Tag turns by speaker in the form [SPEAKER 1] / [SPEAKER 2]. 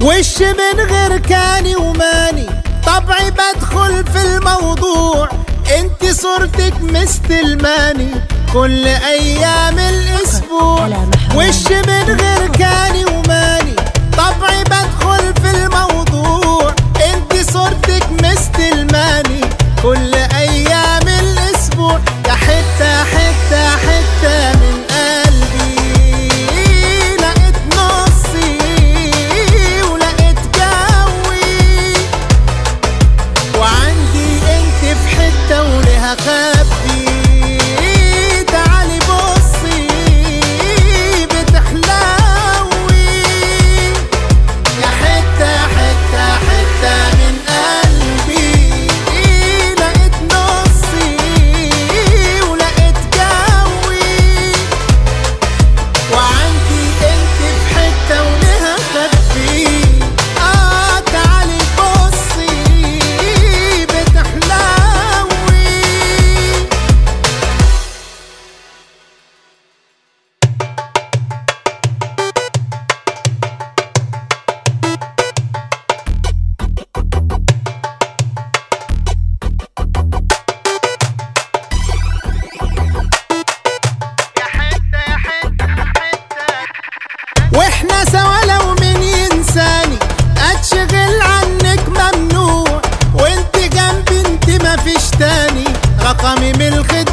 [SPEAKER 1] وش من غير كاني وماني، طبعي بدخل في الموضوع، انت صورتك مستلماني كل ايام الاسبوع. وش من غير كاني وماني، طبعي بدخل في الموضوع، انت صورتك مستلماني كل ايام الاسبوع. يا حتة حتة حتة من قلبي، لقيت نصي ولقيت جوي، وعندي انت في حتة وليها خبي. تعالي بصي بتحلوي، يا حتة حتة حتة من قلبي، لقيت نصي ولقيت جوي، وعندي انت في حتة وليها خبي. تعالي بصي بتحلوي. واحنا سوا لو مين ينساني، اتشغل عنك ممنوع، وانت جنبي انت مفيش تاني، رقمي من الخدمة